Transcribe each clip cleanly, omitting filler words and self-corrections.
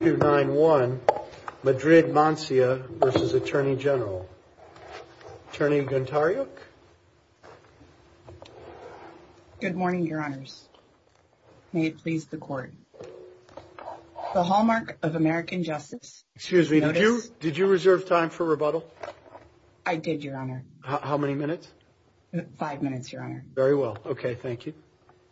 291 Madrid-Mancia versus Attorney General. Attorney Gontaruk? Good morning, Your Honors. May it please the Court. The hallmark of American justice. Excuse me, did you reserve time for rebuttal? I did, Your Honor. How many minutes? 5 minutes, Your Honor. Very well. Okay, thank you.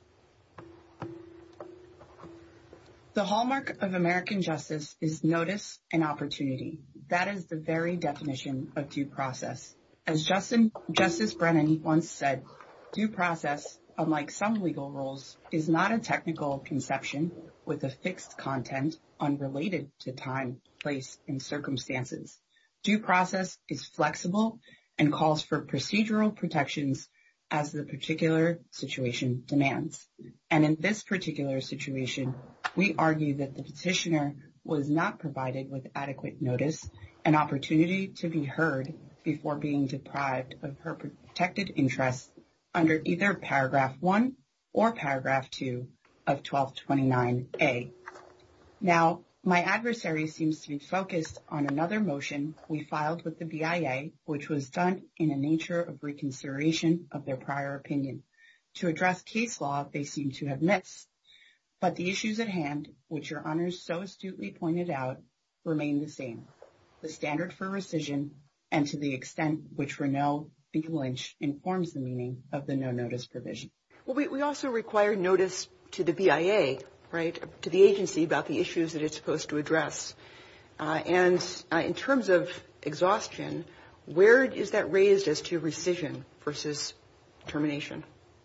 The hallmark of American justice is notice and opportunity. That is the very definition of due process. As Justice Brennan once said, due process, unlike some legal rules, is not a technical conception with a fixed content unrelated to time, place, and circumstances. Due process is flexible and calls for procedural protections as the particular situation demands. And in this particular situation, we argue that the petitioner was not provided with adequate notice and opportunity to be heard before being deprived of her protected interests under either paragraph 1 or paragraph 2 of 1229A. Now, my adversary seems to be focused on another motion we filed with the BIA, which was done in a nature of reconsideration of their prior opinion. To address case law, they seem to have missed. But the issues at hand, which Your Honors so astutely pointed out, remain the same. The standard for rescission, and to the extent which Renaud v. Lynch informs the meaning of the no-notice provision. Well, we also require notice to the BIA, right, to the agency about the issues that it's supposed to address. And in terms of exhaustion, where is that raised as to rescission versus termination?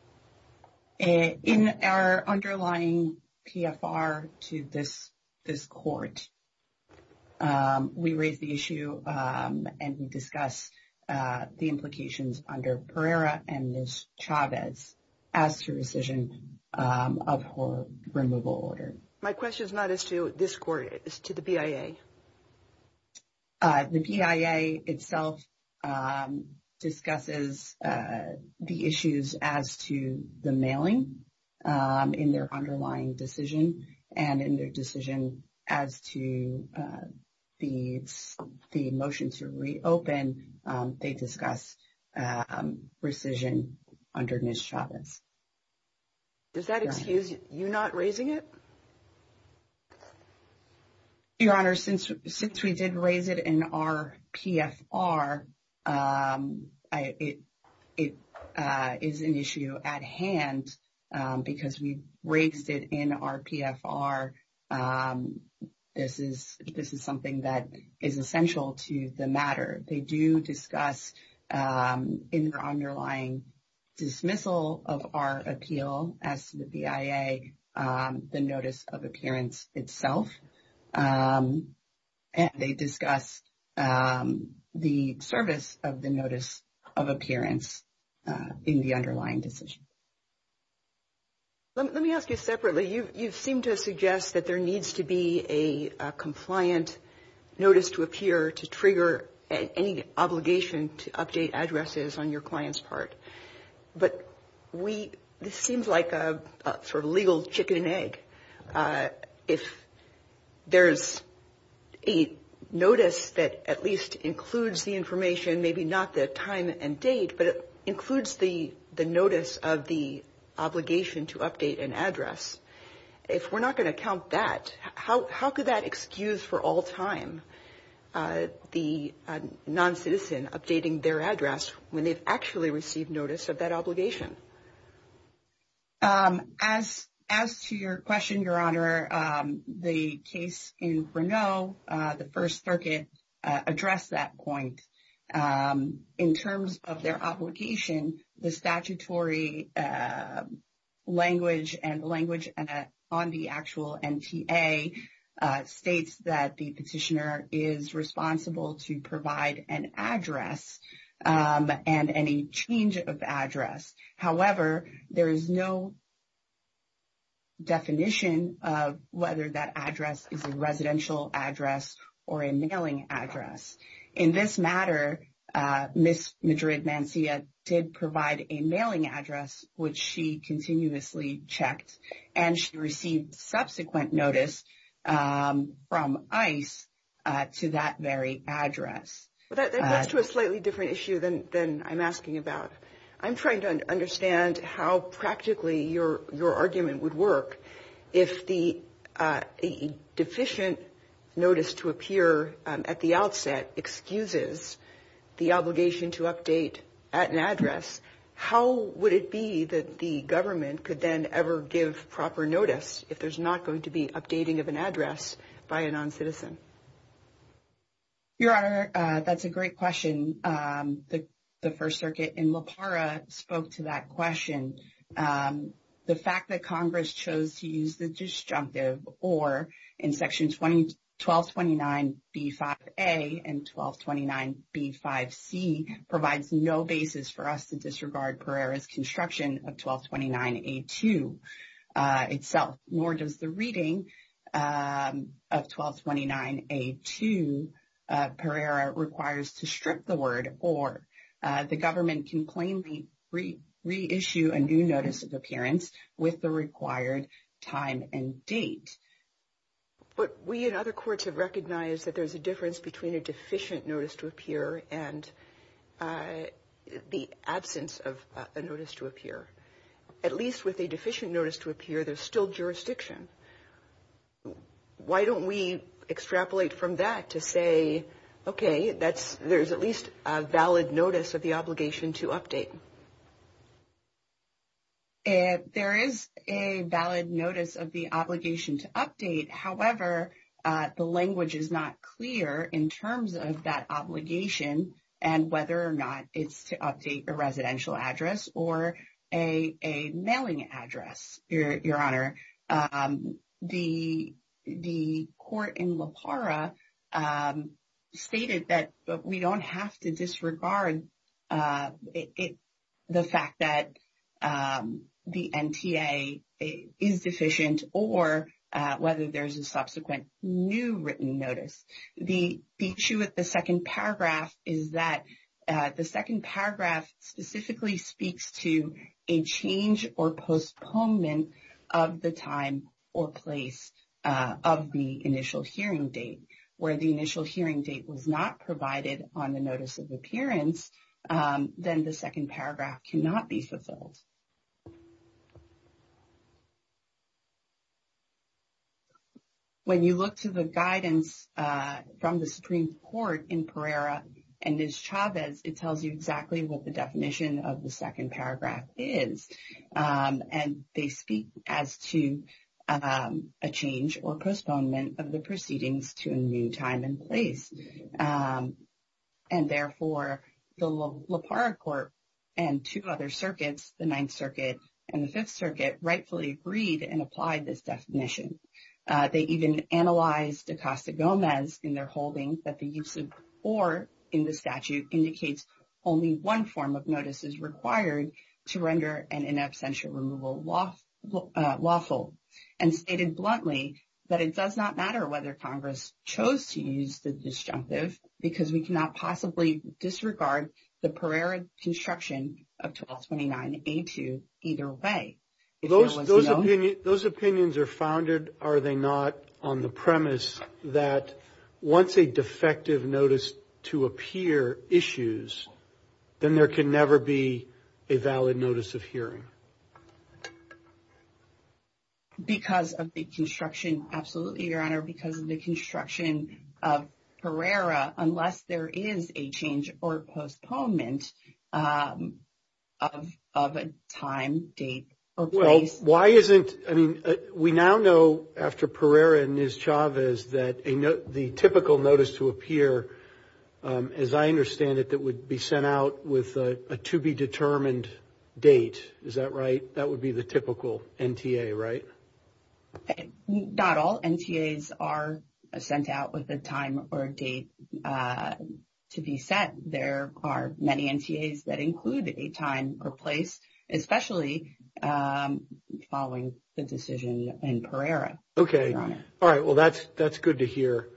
In our underlying PFR to this court, we raise the issue and we discuss the implications under Pereira and Ms. Chavez as to rescission of her removal order. My question is not as to this court, it's to the BIA. The BIA itself discusses the issues as to the mailing in their underlying decision, and in their decision as to the motion to reopen, they discuss rescission under Ms. Chavez. Does that excuse you not raising it? Your Honor, since we did raise it in our PFR, it is an issue at hand because we raised it in our PFR. This is something that is essential to the matter. They do discuss in their underlying dismissal of our appeal as to the BIA, the notice of appearance itself. And they discuss the service of the notice of appearance in the underlying decision. Let me ask you separately. You seem to suggest that there needs to be a compliant notice to appear to trigger any obligation to update addresses on your client's part. But this seems like a sort of legal chicken and egg. If there's a notice that at least includes the information, maybe not the time and date, but it includes the notice of the obligation to update an address. If we're not going to count that, how could that excuse for all time the non-citizen updating their address when they've actually received notice of that obligation? As to your question, Your Honor, the case in Renaud, the First Circuit, addressed that point. In terms of their obligation, the statutory language and language on the actual NTA states that the petitioner is responsible to provide an address and any change of address. However, there is no definition of whether that address is a residential address or a mailing address. In this matter, Ms. Madrid-Mancia did provide a mailing address, which she continuously checked, and she received subsequent notice from ICE to that very address. Well, that goes to a slightly different issue than I'm asking about. I'm trying to understand how practically your argument would work if a deficient notice to appear at the outset excuses the obligation to update at an address. How would it be that the government could then ever give proper notice if there's not going to be updating of an address by a non-citizen? Your Honor, that's a great question. The First Circuit in La Parra spoke to that question. The fact that Congress chose to use the disjunctive or in Section 1229B5A and 1229B5C provides no basis for us to disregard Pereira's construction of 1229A2 itself, nor does the reading of 1229A2 Pereira requires to strip the word or. The government can plainly reissue a new notice of appearance with the required time and date. But we in other courts have recognized that there's a difference between a deficient notice to appear and the absence of a notice to appear. At least with a deficient notice to appear, there's still jurisdiction. Why don't we extrapolate from that to say, okay, there's at least a valid notice of the obligation to update? There is a valid notice of the obligation to update. However, the language is not clear in terms of that obligation and whether or not it's to update a residential address or a mailing address, Your Honor. The court in La Parra stated that we don't have to disregard the fact that the NTA is deficient or whether there's a subsequent new written notice. The issue with the second paragraph is that the second paragraph specifically speaks to a change or postponement of the time or place of the initial hearing date. Where the initial hearing date was not provided on the notice of appearance, then the second paragraph cannot be fulfilled. When you look to the guidance from the Supreme Court in Pereira and Ms. Chavez, it tells you exactly what the definition of the second paragraph is. And they speak as to a change or postponement of the proceedings to a new time and place. And therefore, the La Parra Court and two other circuits, the Ninth Circuit and the Fifth Circuit, rightfully agreed and applied this definition. They even analyzed Acosta-Gomez in their holding that the use of or in the statute indicates only one form of notice is required to render an in absentia removal lawful, and stated bluntly that it does not matter whether Congress chose to use the disjunctive because we cannot possibly disregard the Pereira construction of 1229A2 either way. Those opinions are founded, are they not, on the premise that once a defective notice to appear issues, then there can never be a valid notice of hearing? Because of the construction, absolutely, Your Honor, because of the construction of Pereira, unless there is a change or postponement of a time, date, or place. Well, why isn't, we now know after Pereira and Ms. Chavez that the typical notice to appear, as I understand it, that would be sent out with a to-be-determined date. Is that right? That would be the typical NTA, right? Not all NTAs are sent out with a time or date to be set. There are many NTAs that include a time or place, especially following the decision in Pereira. Okay. Your Honor. All right. Well, that's good to hear.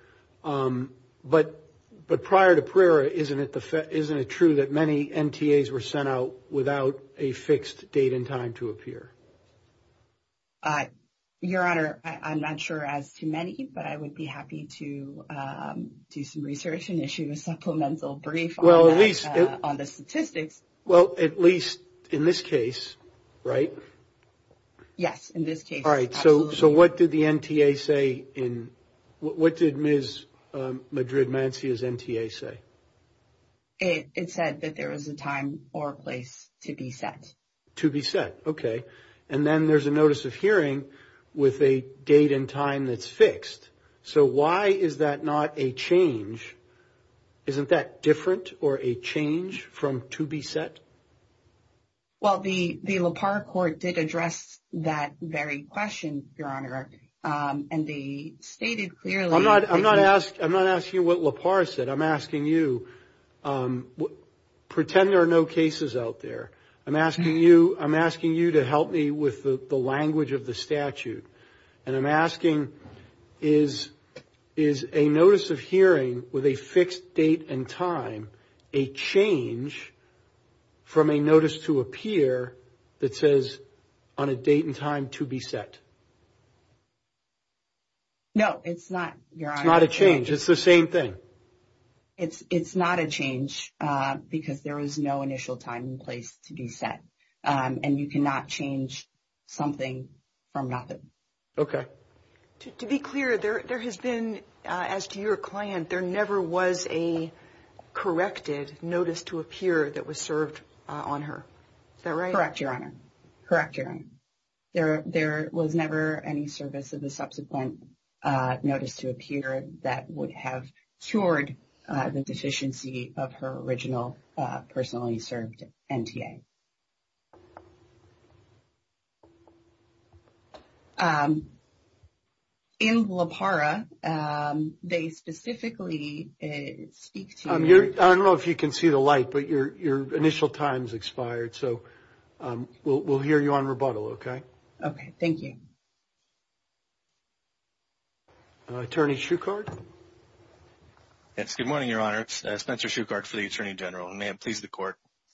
But prior to Pereira, isn't it true that many NTAs were sent out without a fixed date and time to appear? Your Honor, I'm not sure as to many, but I would be happy to do some research and issue a supplemental brief on the statistics. Well, at least in this case, right? Yes, in this case. All right. Absolutely. So what did the NTA say what did Ms. Madrid-Mancia's NTA say? It said that there was a time or place to be set. To be set. Okay. And then there's a notice of hearing with a date and time that's fixed. So why is that not a change? Isn't that different or a change from to be set? Well, the La Parra court did address that very question, Your Honor, and they stated clearly. I'm not asking you what La Parra said. I'm asking you. Pretend there are no cases out there. I'm asking you to help me with the language of the statute, and I'm asking, is a notice of hearing with a fixed date and time a change from a notice to appear that says on a date and time to be set? No, it's not, Your Honor. It's not a change. It's the same thing. It's not a change because there is no initial time and place to be set, and you cannot change something from nothing. Okay. To be clear, there has been, as to your client, there never was a corrected notice to appear that was served on her. Is that right? Correct, Your Honor. Correct, Your Honor. There was never any service of the subsequent notice to appear that would have cured the deficiency of her original personally served NTA. In La Parra, they specifically speak to. I don't know if you can see the light, but your initial time's expired, so we'll hear you on rebuttal. Okay. Okay. Thank you. Attorney Schuchard. Yes. Good morning, Your Honor. It's Spencer Schuchard for the Attorney General, and may it please the Court.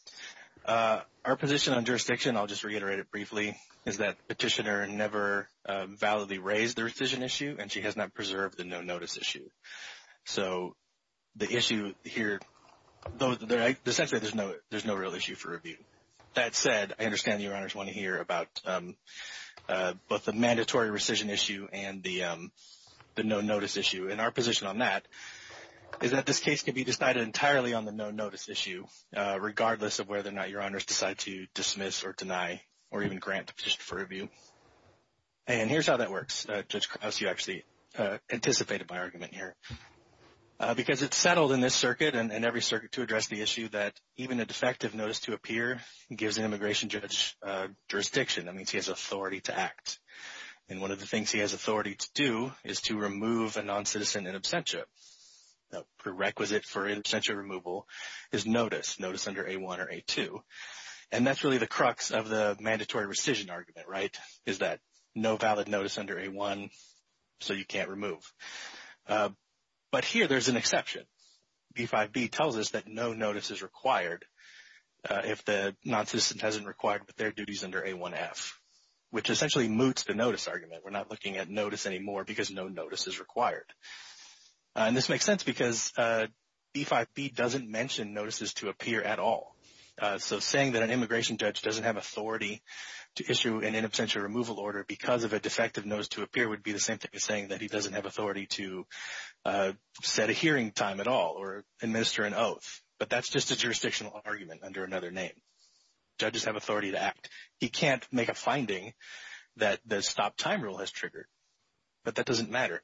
Our position on jurisdiction, I'll just reiterate it briefly, is that petitioner never validly raised the rescission issue, and she has not preserved the no notice issue. So the issue here, though, essentially there's no real issue for review. That said, I understand Your Honors want to hear about both the mandatory rescission issue and the no notice issue. And our position on that is that this case can be decided entirely on the no notice issue, regardless of whether or not Your Honors decide to dismiss or deny or even grant the petition for review. And here's how that works. Judge Krause, you actually anticipated my argument here. Because it's settled in this circuit and every circuit to address the issue that even a defective notice to appear gives an immigration judge jurisdiction. That means he has authority to act. And one of the things he has authority to do is to remove a non-citizen in absentia. The prerequisite for in absentia removal is notice under A1 or A2. And that's really the crux of the mandatory rescission argument, right, is that no valid notice under A1, so you can't remove. But here there's an exception. B5B tells us that no notice is required if the non-citizen hasn't required with their duties under A1F, which essentially moots the notice argument. We're not looking at notice anymore because no notice is required. And this makes sense because B5B doesn't mention notices to appear at all. So saying that an immigration judge doesn't have authority to issue an in absentia removal order because of a defective notice to appear would be the same thing as saying that he doesn't have authority to set a hearing time at all or administer an oath. But that's just a jurisdictional argument under another name. Judges have authority to act. He can't make a finding that the stop time rule has triggered, but that doesn't matter.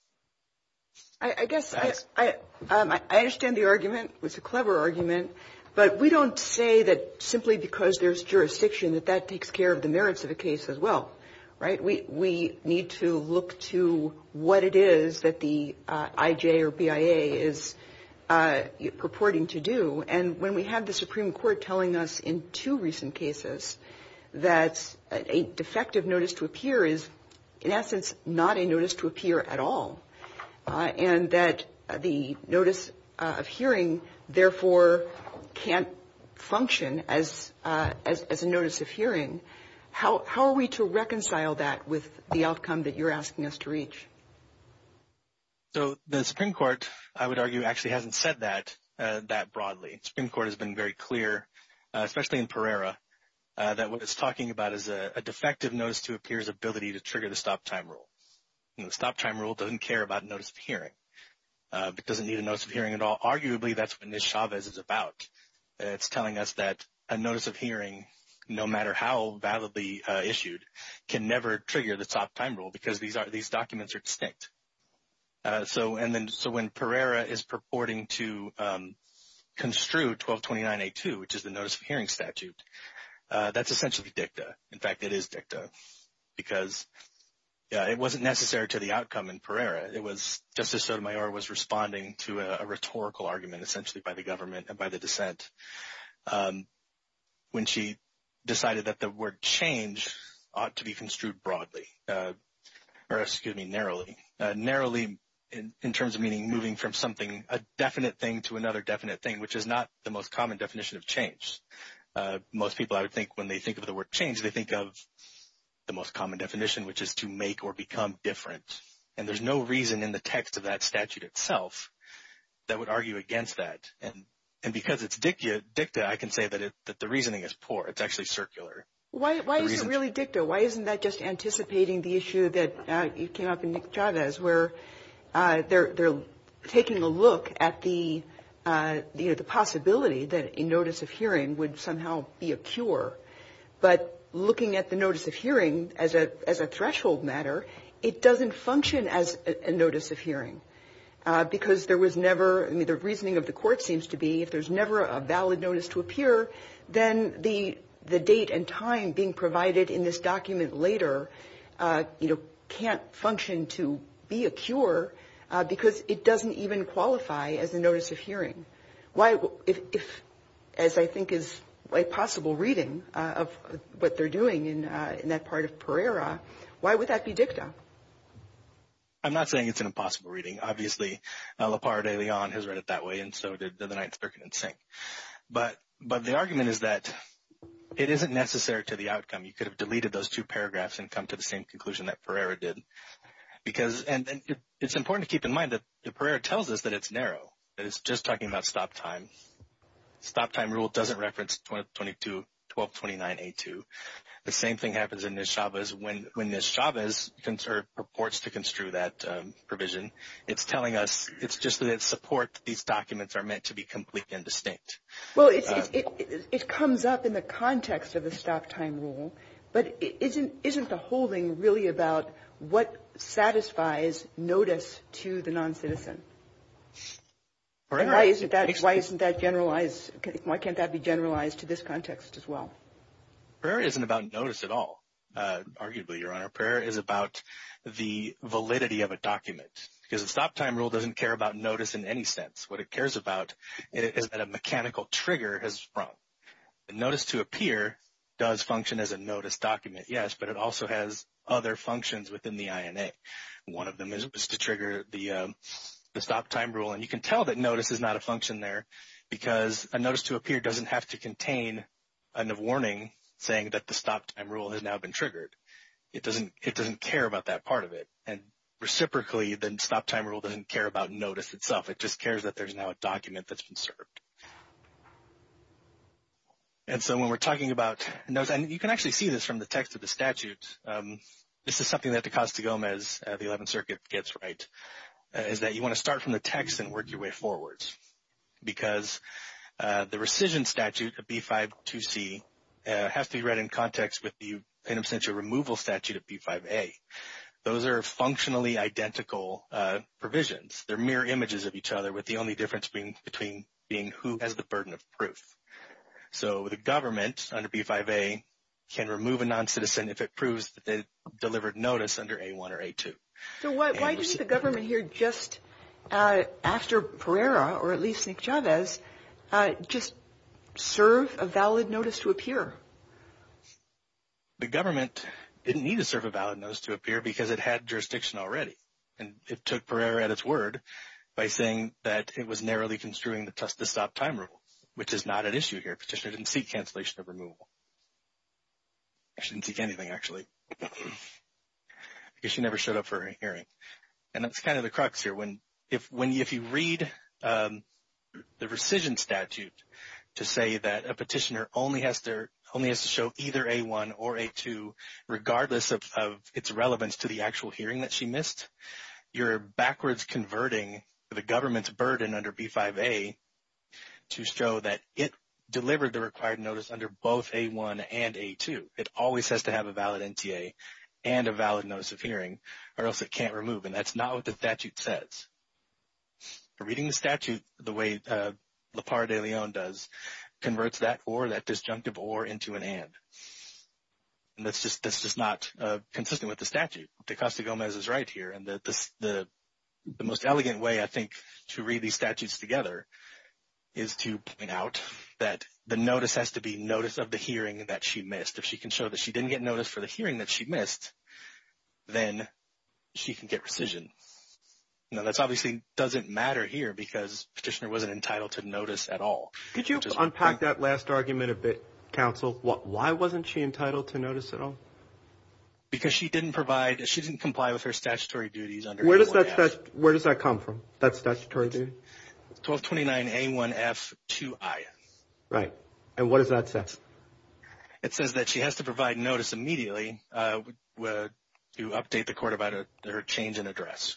I guess I understand the argument. It's a clever argument. But we don't say that simply because there's jurisdiction that takes care of the merits of a case as well, right? We need to look to what it is that the IJ or BIA is purporting to do. And when we have the Supreme Court telling us in two recent cases that a defective notice to appear is, in essence, not a notice to appear at all, and that the notice of hearing, therefore, can't function as a notice of hearing, How are we to reconcile that with the outcome that you're asking us to reach? So the Supreme Court, I would argue, actually hasn't said that broadly. The Supreme Court has been very clear, especially in Pereira, that what it's talking about is a defective notice to appear's ability to trigger the stop time rule. And the stop time rule doesn't care about notice of hearing. It doesn't need a notice of hearing at all. Arguably, that's what Ms. Chavez is about. It's telling us that a notice of hearing, no matter how validly issued, can never trigger the stop time rule because these documents are distinct. So when Pereira is purporting to construe 1229A2, which is the notice of hearing statute, that's essentially dicta. In fact, it is dicta because it wasn't necessary to the outcome in Pereira. It was Justice Sotomayor was responding to a rhetorical argument essentially by the government and by the dissent when she decided that the word change ought to be construed broadly, narrowly. Narrowly in terms of meaning moving from a definite thing to another definite thing, which is not the most common definition of change. Most people, I would think, when they think of the word change, they think of the most common definition, which is to make or become different. And there's no reason in the text of that statute itself that would argue against that. And because it's dicta, I can say that the reasoning is poor. It's actually circular. Why is it really dicta? Why isn't that just anticipating the issue that came up in Nick Chavez, where they're taking a look at the possibility that a notice of hearing would somehow be a cure, but looking at the notice of hearing as a threshold matter, it doesn't function as a notice of hearing because there was never. I mean, the reasoning of the court seems to be if there's never a valid notice to appear, then the date and time being provided in this document later, can't function to be a cure because it doesn't even qualify as a notice of hearing. Why, if as I think is a possible reading of what they're doing in that part of Pereira, why would that be dicta? I'm not saying it's an impossible reading. Obviously, Lepar de Leon has read it that way, and so did the Ninth Circuit in Singh. But the argument is that it isn't necessary to the outcome. You could have deleted those two paragraphs and come to the same conclusion that Pereira did. Because it's important to keep in mind that Pereira tells us that it's narrow, that it's just talking about stop time. Stop time rule doesn't reference 1229A2. The same thing happens in Ms. Chavez. When Ms. Chavez purports to construe that provision, it's telling us it's just that it supports that these documents are meant to be complete and distinct. Well, it comes up in the context of the stop time rule, but isn't the holding really about what satisfies notice to the non-citizen? And why isn't that generalized? Why can't that be generalized to this context as well? Pereira isn't about notice at all, arguably, Your Honor. Pereira is about the validity of a document, because the stop time rule doesn't care about notice in any sense. What it cares about is that a mechanical trigger has sprung. The notice to appear does function as a notice document, yes, but it also has other functions within the INA. One of them is to trigger the stop time rule, and you can tell that notice is not a function there because a notice to appear doesn't have to contain a warning saying that the stop time rule has now been triggered. It doesn't care about that part of it. And reciprocally, the stop time rule doesn't care about notice itself. It just cares that there's now a document that's been served. And so when we're talking about notice, and you can actually see this from the text of the statute, this is something that DaCosta Gomez, the 11th Circuit, gets right, is that you want to start from the text and work your way forwards. Because the rescission statute, a B-5-2C, has to be read in context with the in absentia removal statute at B-5A. Those are functionally identical provisions. They're mirror images of each other, with the only difference between being who has the burden of proof. So the government under B-5A can remove a non-citizen if it proves that they delivered notice under A-1 or A-2. So why didn't the government here just after Pereira, or at least Nick Chavez, just serve a valid notice to appear? The government didn't need to serve a valid notice to appear because it had jurisdiction already. And it took Pereira at its word by saying that it was narrowly construing the stop time rule, which is not at issue here. Petitioner didn't seek cancellation of removal. She didn't seek anything, actually, because she never showed up for her hearing. And that's kind of the crux here. If you read the rescission statute to say that a petitioner only has to show either A1 or A2, regardless of its relevance to the actual hearing that she missed, you're backwards converting the government's burden under B5A to show that it delivered the required notice under both A1 and A2. It always has to have a valid NTA and a valid notice of hearing, or else it can't remove, and that's not what the statute says. Reading the statute the way Lepar de Leon does converts that disjunctive or into an and. And that's just not consistent with the statute. De Costa Gomez is right here, and the most elegant way, I think, to read these statutes together is to point out that the notice has to be notice of the hearing that she missed. If she can show that she didn't get notice for the hearing that she missed, then she can get rescission. Now, that obviously doesn't matter here because petitioner wasn't entitled to notice at all. Could you unpack that last argument a bit, counsel? Why wasn't she entitled to notice at all? Because she didn't comply with her statutory duties under Where does that come from, that statutory duty? 1229A1F2I. Right. And what does that say? It says that she has to provide notice immediately to update the court about her change in address.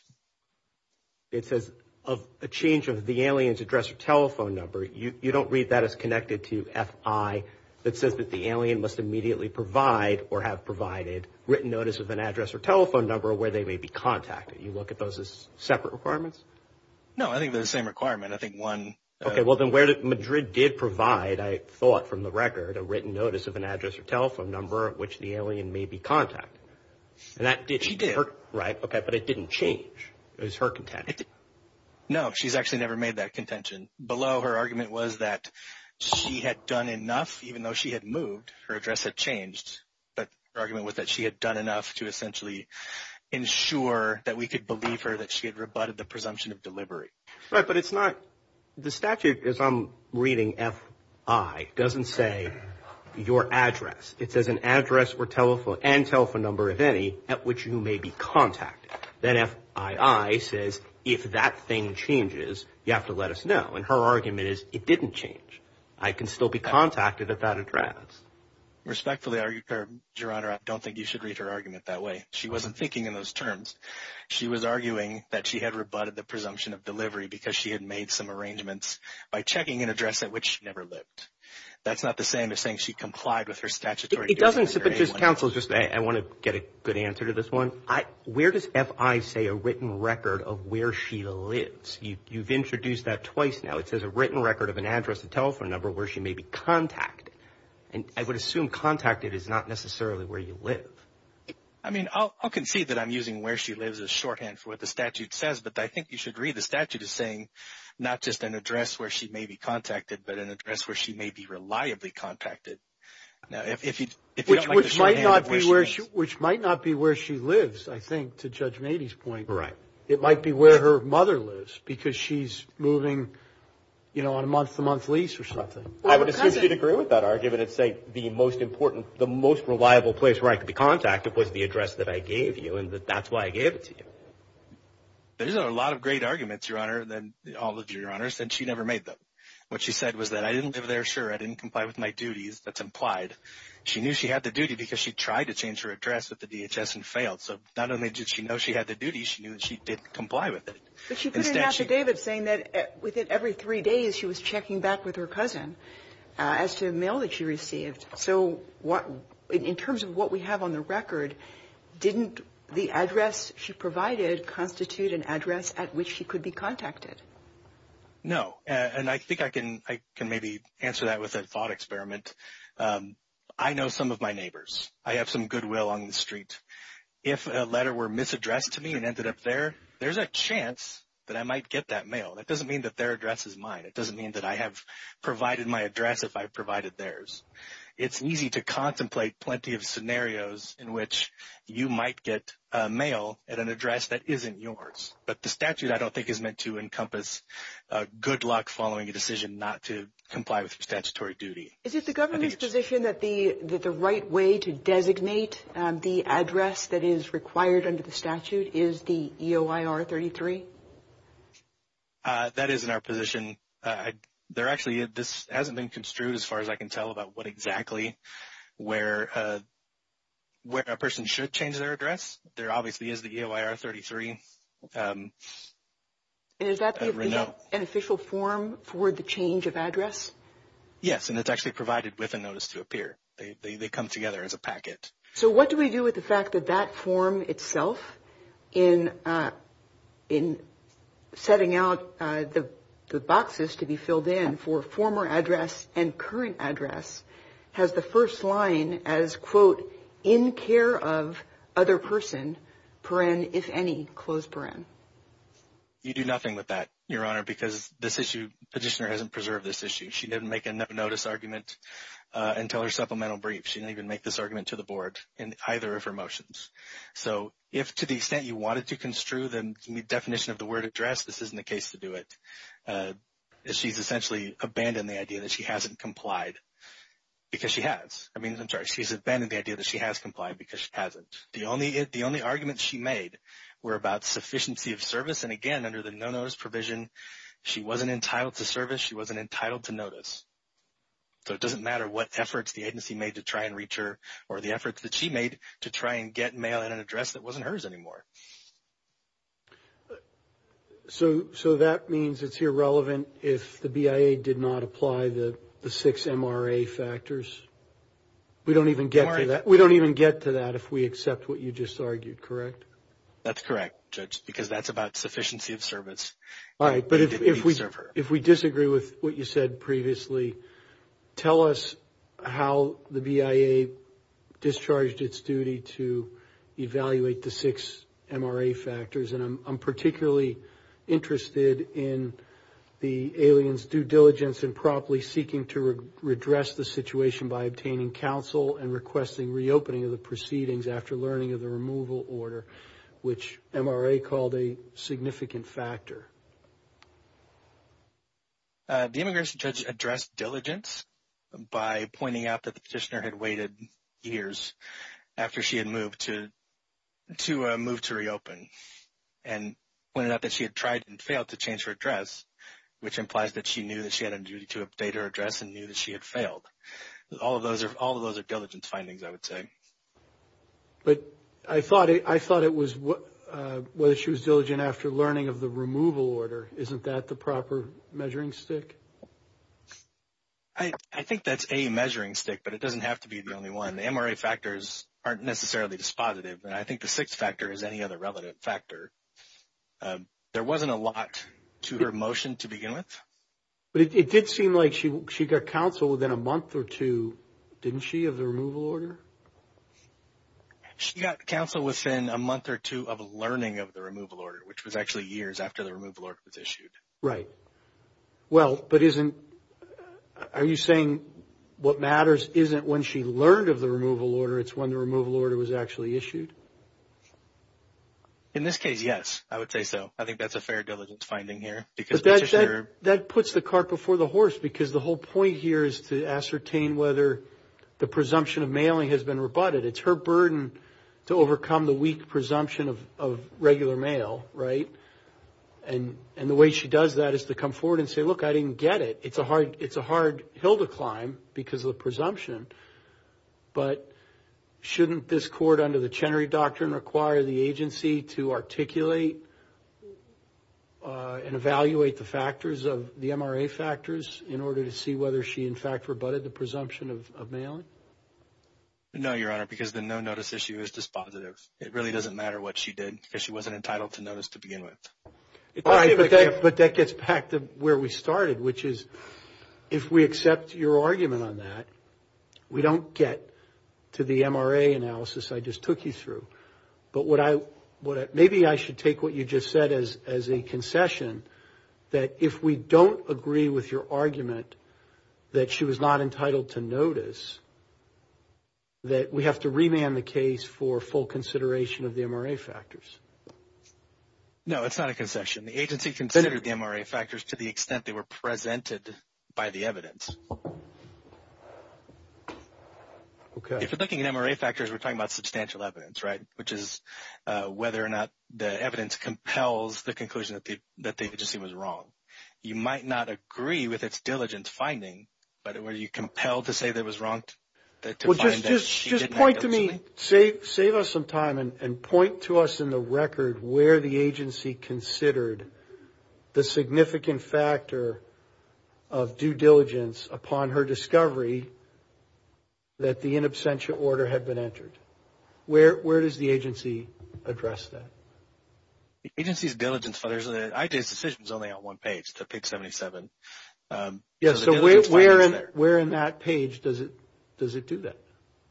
It says of a change of the alien's address or telephone number. You don't read that as connected to FI that says that the alien must immediately provide or have provided written notice of an address or telephone number where they may be contacted. You look at those as separate requirements? No, I think they're the same requirement. I think one... Okay, well, then Madrid did provide, I thought from the record, a written notice of an address or telephone number at which the alien may be contacted. And that did. She did. Right, okay, but it didn't change. It was her contention. No, she's actually never made that contention. Below, her argument was that she had done enough, even though she had moved, her address had changed. But her argument was that she had done enough to essentially ensure that we could believe her that she had rebutted the presumption of delivery. Right, but it's not, the statute, as I'm reading FI, doesn't say your address. It says an address or telephone number, if any, at which you may be contacted. Then FII says if that thing changes, you have to let us know. And her argument is it didn't change. I can still be contacted at that address. Respectfully, Your Honor, I don't think you should read her argument that way. She wasn't thinking in those terms. She was arguing that she had rebutted the presumption of delivery because she had made some arrangements by checking an address at which she never lived. That's not the same as saying she complied with her statutory duty. It doesn't, but just counsel, I want to get a good answer to this one. Where does FI say a written record of where she lives? You've introduced that twice now. It says a written record of an address and telephone number where she may be contacted. And I would assume contacted is not necessarily where you live. I mean, I'll concede that I'm using where she lives as shorthand for what the statute says, but I think you should read the statute as saying not just an address where she may be contacted, but an address where she may be reliably contacted. Now, if you don't like the shorthand of where she lives. Which might not be where she lives, I think, to Judge Mady's point. Right. It might be where her mother lives because she's moving, on a month-to-month lease or something. I would assume she'd agree with that argument and say the most reliable place where I could be contacted was the address that I gave you, and that's why I gave it to you. There's a lot of great arguments, Your Honor, than all of Your Honors, and she never made them. What she said was that I didn't live there, sure, I didn't comply with my duties. That's implied. She knew she had the duty because she tried to change her address with the DHS and failed. So not only did she know she had the duty, she knew that she didn't comply with it. But she put in an affidavit saying that within every 3 days she was checking back with her cousin as to mail that she received. So in terms of what we have on the record, didn't the address she provided constitute an address at which she could be contacted? No, and I think I can maybe answer that with a thought experiment. I know some of my neighbors. I have some goodwill on the street. If a letter were misaddressed to me and ended up there, there's a chance that I might get that mail. That doesn't mean that their address is mine. It doesn't mean that I have provided my address if I've provided theirs. it's easy to contemplate plenty of scenarios in which you might get mail at an address that isn't yours. But the statute, I don't think, is meant to encompass good luck following a decision not to comply with your statutory duty. Is it the government's position that the right way to designate the address that is required under the statute is the EOIR 33? That is in our position. This hasn't been construed as far as I can tell about what exactly where a person should change their address. There obviously is the EOIR 33. And is that an official form for the change of address? Yes, and it's actually provided with a notice to appear. They come together as a packet. So what do we do with the fact that that form itself, in setting out the boxes to be filled in for former address and current address, has the first line as, quote, in care of other person, paren, if any, close paren? You do nothing with that, Your Honor, because this issue, petitioner hasn't preserved this issue. She didn't make a no-notice argument until her supplemental brief. She didn't even make this argument to the board in either of her motions. So if to the extent you wanted to construe the definition of the word address, this isn't the case to do it. She's essentially abandoned the idea that she hasn't complied because she has. She's abandoned the idea that she has complied because she hasn't. The only arguments she made were about sufficiency of service, and again, under the no-notice provision, she wasn't entitled to service, she wasn't entitled to notice. So it doesn't matter what efforts the agency made to try and reach her or the efforts that she made to try and get mail at an address that wasn't hers anymore. So that means it's irrelevant if the BIA did not apply the 6 MRA factors? We don't even get to that. We don't even get to that if we accept what you just argued, correct? That's correct, Judge, because that's about sufficiency of service. All right, but if we disagree with what you said previously, tell us how the BIA discharged its duty to evaluate the 6 MRA factors, and I'm particularly interested in the alien's due diligence in properly seeking to redress the situation by obtaining counsel and requesting reopening of the proceedings after learning of the removal order, which MRA called a significant factor. The immigration judge addressed diligence by pointing out that the petitioner had waited years after she had moved to reopen, and pointed out that she had tried and failed to change her address, which implies that she knew that she had a duty to update her address and knew that she had failed. All of those are diligence findings, I would say. But I thought it was whether she was diligent after learning of the removal order. Isn't that the proper measuring stick? I think that's a measuring stick, but it doesn't have to be the only one. The MRA factors aren't necessarily dispositive, and I think the 6th factor is any other relevant factor. There wasn't a lot to her motion to begin with. But it did seem like she got counsel within a month or two, didn't she, of the removal order? She got counsel within a month or two of learning of the removal order, which was actually years after the removal order was issued. Right. Well, but are you saying what matters isn't when she learned of the removal order, it's when the removal order was actually issued? In this case, yes, I would say so. I think that's a fair diligence finding here. Because that puts the cart before the horse, because the whole point here is to ascertain whether the presumption of mailing has been rebutted. It's her burden to overcome the weak presumption of regular mail, right? And the way she does that is to come forward and say, look, I didn't get it. It's a hard hill to climb because of the presumption. But shouldn't this court under the Chenery Doctrine require the agency to articulate and evaluate the factors of the MRA factors in order to see whether she in fact rebutted the presumption of mailing? No, Your Honor, because the no notice issue is dispositive. It really doesn't matter what she did because she wasn't entitled to notice to begin with. All right, but that gets back to where we started, which is if we accept your argument on that, we don't get to the MRA analysis I just took you through. But maybe I should take what you just said as a concession that if we don't agree with your argument that she was not entitled to notice, that we have to remand the case for full consideration of the MRA factors. No, it's not a concession. The agency considered the MRA factors to the extent they were presented by the evidence. Okay. If you're looking at MRA factors, we're talking about substantial evidence, right? Which is whether or not the evidence compels the conclusion that the agency was wrong. You might not agree with its diligence finding, but were you compelled to say that it was wrong just point to me, save us some time and point to us in the record where the agency considered the significant factor of due diligence upon her discovery that the in absentia order had been entered. Where does the agency address that? The agency's diligence, there's IJ's decision is only on one page, to page 77. So where in that page does it do that?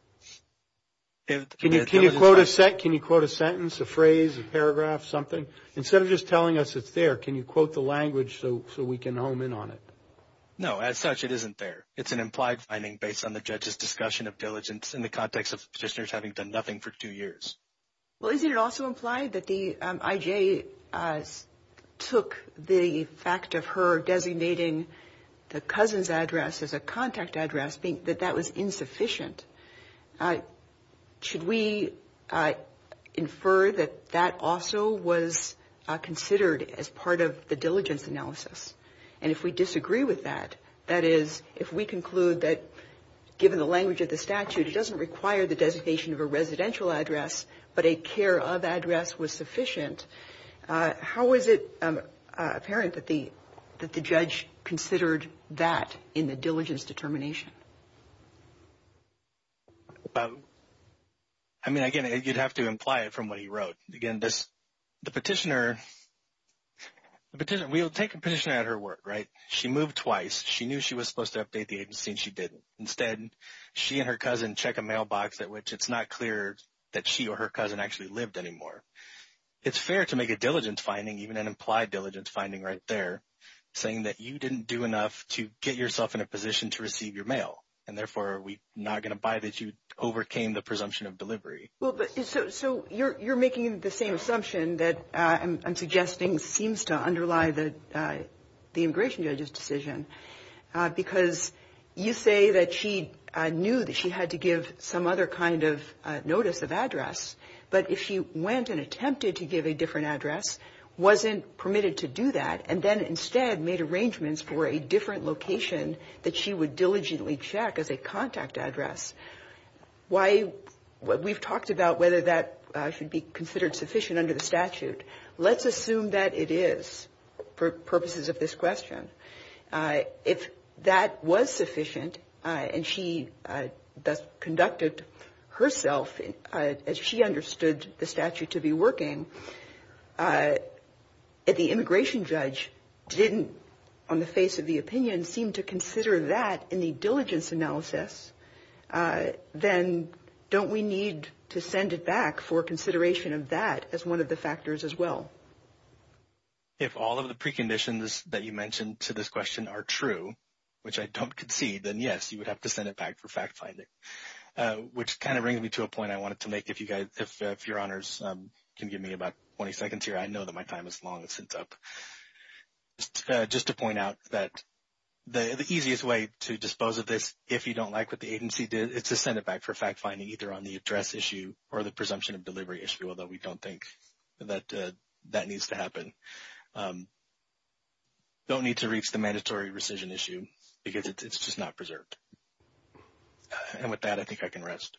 Can you quote a sentence, a phrase, a paragraph, something? Instead of just telling us it's there, can you quote the language so we can home in on it? No, as such, it isn't there. It's an implied finding based on the judge's discussion of diligence in the context of petitioners having done nothing for 2 years. Well, isn't it also implied that the IJ took the fact of her designating the cousin's address as a contact address, that was insufficient? Should we infer that also was considered as part of the diligence analysis? And if we disagree with that, that is, if we conclude that given the language of the statute, it doesn't require the designation of a residential address, but a care of address was sufficient, how is it apparent that the judge considered that in the diligence determination? Again, you'd have to imply it from what he wrote. Again, the petitioner, we'll take a petitioner at her word, right? She moved twice. She knew she was supposed to update the agency, and she didn't. Instead, she and her cousin check a mailbox at which it's not clear that she or her cousin actually lived anymore. It's fair to make a diligence finding, even an implied diligence finding right there, saying that you didn't do enough to get yourself in a position to receive your mail, and therefore we're not going to buy that you overcame the presumption of delivery. Well, but so you're making the same assumption that I'm suggesting seems to underlie the immigration judge's decision, because you say that she knew that she had to give some other kind of notice of address, but if she went and attempted to give a different address, wasn't permitted to do that, and then instead made arrangements for a different location that she would diligently check as a contact address, we've talked about whether that should be considered sufficient under the statute. Let's assume that it is for purposes of this question. If that was sufficient and she thus conducted herself as she understood the statute to be working, the immigration judge didn't, on the face of the opinion, seem to consider that in the diligence analysis, then don't we need to send it back for consideration of that as one of the factors as well? If all of the preconditions that you mentioned to this question are true, which I don't concede, then yes, you would have to send it back for fact finding. Which kind of brings me to a point I wanted to make. If your honors can give me about 20 seconds here, I know that my time is long since up. Just to point out that the easiest way to dispose of this, if you don't like what the agency did, is to send it back for fact finding, either on the address issue or the presumption of delivery issue, although we don't think that that needs to happen. Don't need to reach the mandatory rescission issue because it's just not preserved. And with that, I think I can rest.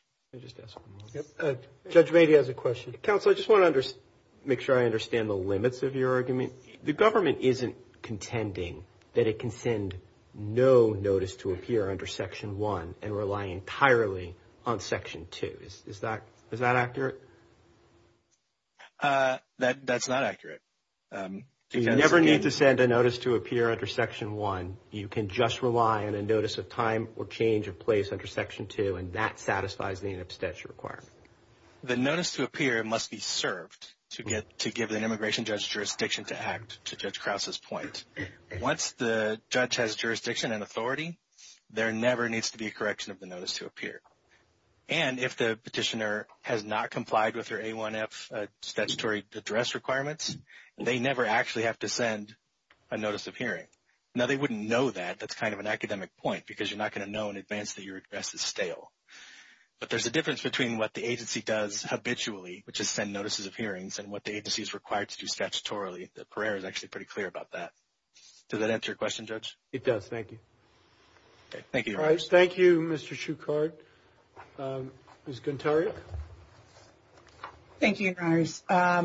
Judge Mady has a question. Counsel, I just want to make sure I understand the limits of your argument. The government isn't contending that it can send no notice to appear under Section 1 and rely entirely on Section 2. Is that accurate? That's not accurate. You never need to send a notice to appear under Section 1. You can just rely on a notice of time or change of place under Section 2, and that satisfies the in absentia requirement. The notice to appear must be served to give an immigration judge jurisdiction to act, to Judge Krause's point. Once the judge has jurisdiction and authority, there never needs to be a correction of the notice to appear. And if the petitioner has not complied with their A1F statutory address requirements, they never actually have to send a notice of hearing. Now, they wouldn't know that. That's kind of an academic point because you're not going to know in advance that your address is stale. But there's a difference between what the agency does habitually, which is send notices of hearings, and what the agency is required to do statutorily. The Pereira is actually pretty clear about that. Does that answer your question, Judge? It does. Thank you. Okay. Thank you, Your All right. Thank you, Mr. Shuchard. Ms. Guntaria? Thank you, Your Honors.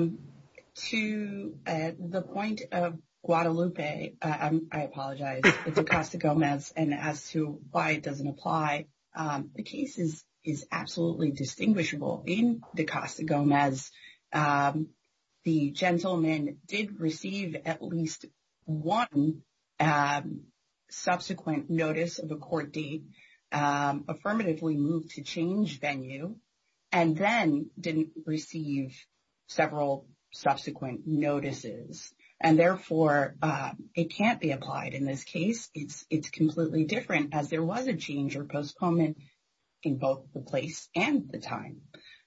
To the point of Guadalupe, I apologize, it's Acosta-Gomez, and as to why it doesn't apply, the case is absolutely distinguishable. In Acosta-Gomez, the gentleman did receive at least one subsequent notice of a court date, affirmatively moved to change venue, and then didn't receive several subsequent notices. And therefore, it can't be applied in this case. It's completely different, as there was a change or postponement in both the place and the time.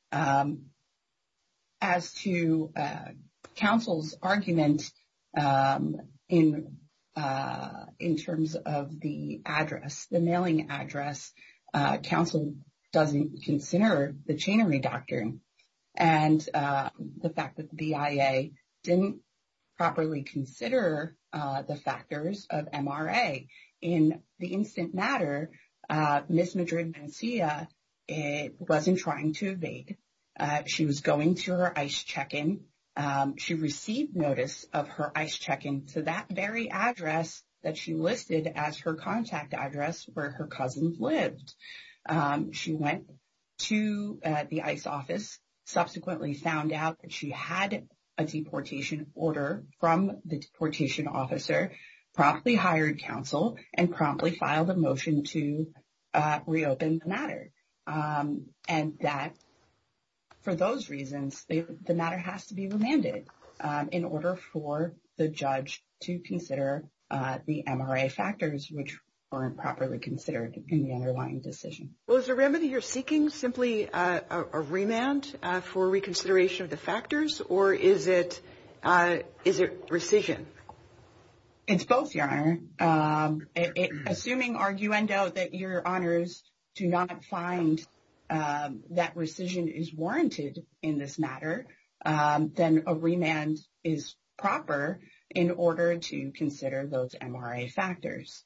As to counsel's argument in terms of the address, the mailing address, counsel doesn't consider the chainery doctrine, and the fact that the BIA didn't properly consider the factors of MRA. In the instant matter, Ms. Madrid-Mencia wasn't trying to evade. She was going to her ICE check-in. She received notice of her ICE check-in to that very address that she listed as her contact address where her cousins lived. She went to the ICE office, subsequently found out that she had a deportation order from the deportation officer, promptly hired counsel, and promptly filed a motion to reopen the matter. And that, for those reasons, the matter has to be remanded in order for the judge to consider the MRA factors, which weren't properly considered in the underlying decision. Well, is the remedy you're seeking simply a remand for reconsideration of the factors, or is it rescission? It's both, Your Honor. Assuming arguendo that Your Honors do not find that rescission is warranted in this matter, then a remand is proper in order to consider those MRA factors.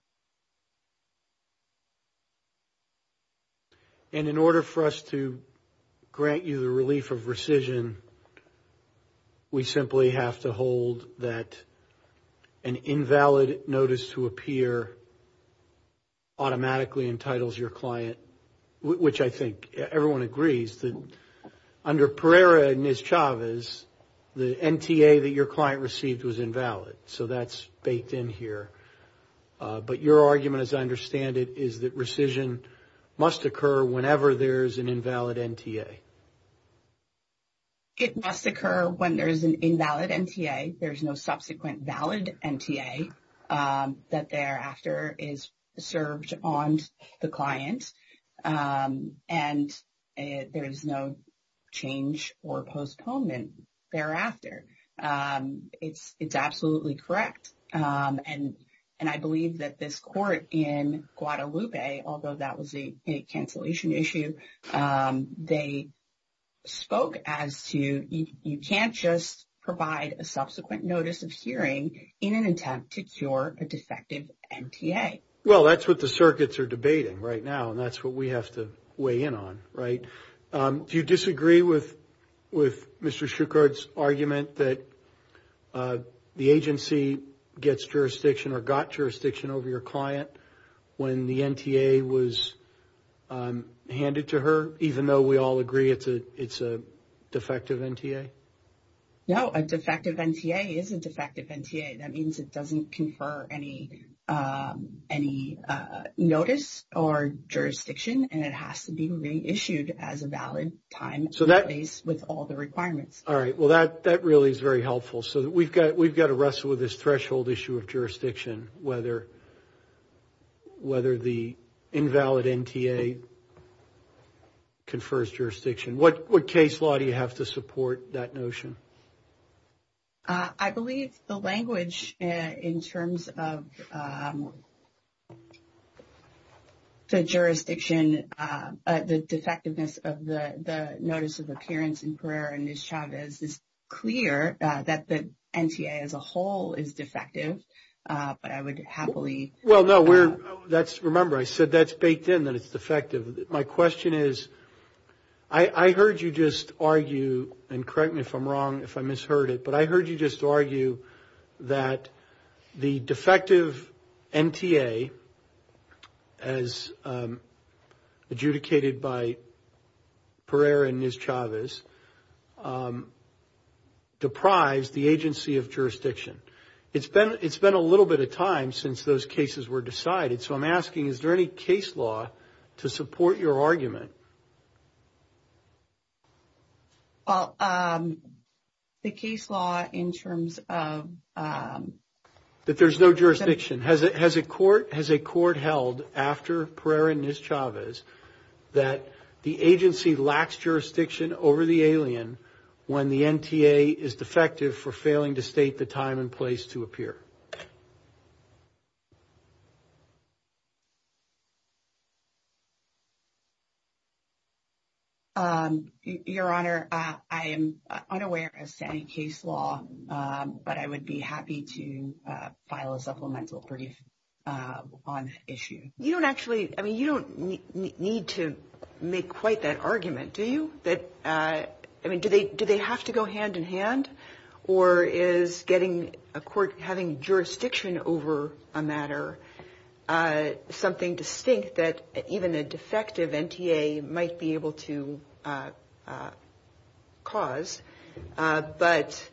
And in order for us to grant you the relief of rescission, we simply have to hold that an invalid notice to appear automatically entitles your client, which I think everyone agrees that under Pereira and Ms. Chavez, the NTA that your client received was invalid. So that's baked in here. But your argument, as I understand it, is that rescission must occur whenever there's an invalid NTA. It must occur when there's an invalid NTA. There's no subsequent valid NTA that thereafter is served on the client, and there's no change or postponement thereafter. It's absolutely correct. And I believe that this court in Guadalupe, although that was a cancellation issue, they spoke as to you can't just provide a subsequent notice of hearing in an attempt to cure a defective NTA. Well, that's what the circuits are debating right now, and that's what we have to weigh in on, right? Do you disagree with Mr. Shuchard's argument that the agency gets jurisdiction or got jurisdiction over your client when the NTA was handed to her, even though we all agree it's a defective NTA? No, a defective NTA is a defective NTA. That means it doesn't confer any notice or jurisdiction, and it has to be reissued as a valid time and place with all the requirements. All right. Well, that really is very helpful. So we've got to wrestle with this threshold issue of jurisdiction, whether the invalid NTA confers jurisdiction. What case law do you have to support that notion? I believe the language in terms of the jurisdiction, the defectiveness of the notice of appearance in Pereira and Ms. Chavez is clear that the NTA as a whole is defective, but I would happily... Well, no, remember, I said that's baked in, that it's defective. My question is, I heard you just argue, and correct me if I'm wrong, if I misheard it, but I heard you just argue that the defective NTA, as adjudicated by Pereira and Ms. Chavez, deprives the agency of jurisdiction. It's been a little bit of time since those cases were decided, so I'm asking, is there any case law to support your argument? Well, the case law in terms of... that there's no jurisdiction. Has a court held after Pereira and Ms. Chavez that the agency lacks jurisdiction over the alien when the NTA is defective for failing to state the time and place to appear? Your Honor, I am unaware of any case law, but I would be happy to file a supplemental brief on that issue. You don't actually, I mean, you don't need to make quite that argument, do you? That, I mean, do they have to go hand in hand, or is getting a court having jurisdiction over a matter something distinct that even a defective NTA might be able to cause, but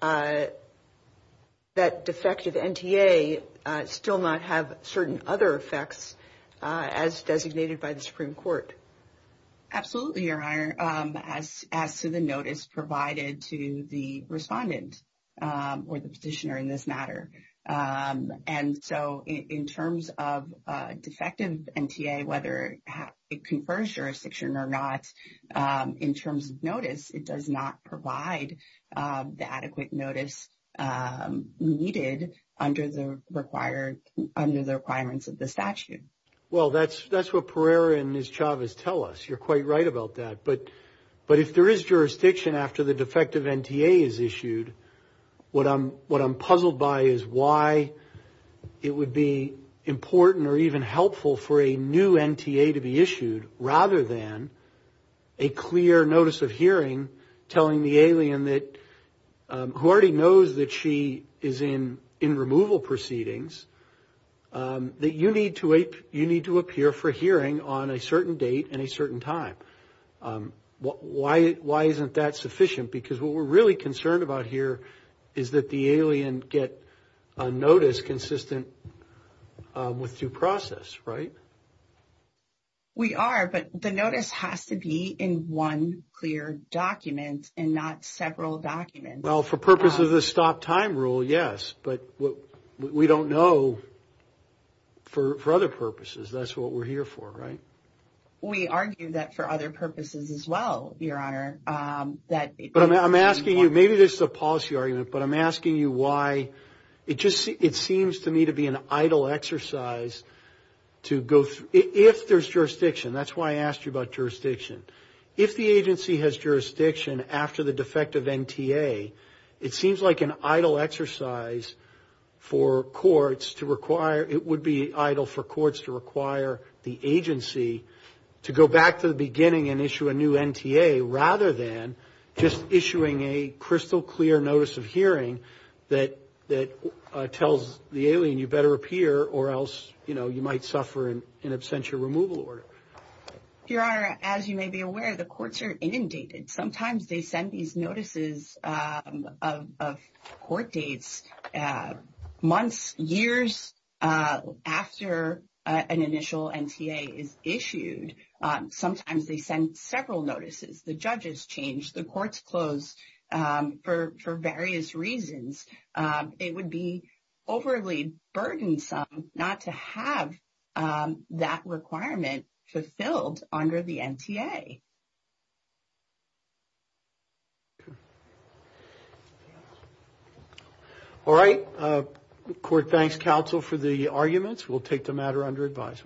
that defective NTA still not have certain other effects as designated by the Supreme Court? Absolutely, Your Honor, as to the notice provided to the respondent or the petitioner in this matter. And so in terms of defective NTA, whether it confers jurisdiction or not, in terms of notice, it does not provide the adequate notice needed under the requirements of the statute. Well, that's what Pereira and Ms. Chavez tell us. You're quite right about that. But if there is jurisdiction after the defective NTA is issued, what I'm puzzled by is why it would be important or even helpful for a new NTA to be issued rather than a clear notice of hearing telling the alien that who already knows that she is in removal proceedings, that you need to appear for hearing on a certain date and a certain time. Why isn't that sufficient? Because what we're really concerned about here is that the alien get a notice consistent with due process, right? We are, but the notice has to be in one clear document and not several documents. Well, for purpose of the stop time rule, yes, but we don't know for other purposes. That's what we're here for, right? We argue that for other purposes as well, Your Honor. But I'm asking you, maybe this is a policy argument, but I'm asking you why it seems to me to be an idle exercise to go through. If there's jurisdiction, that's why I asked you about jurisdiction. If the agency has jurisdiction after the defective NTA, it seems like an idle exercise for courts to require, it would be idle for courts to require the agency to go back to the beginning and issue a new NTA rather than just issuing a crystal clear notice of hearing that tells the alien you better appear or else, you might suffer an absentia removal order. Your Honor, as you may be aware, the courts are inundated. Sometimes they send these notices of court dates months, years after an initial NTA is issued. Sometimes they send several notices. The judges change. The courts close for various reasons. It would be overly burdensome not to have that requirement fulfilled under the NTA. All right. Court thanks counsel for the arguments. We'll take the matter under advisement.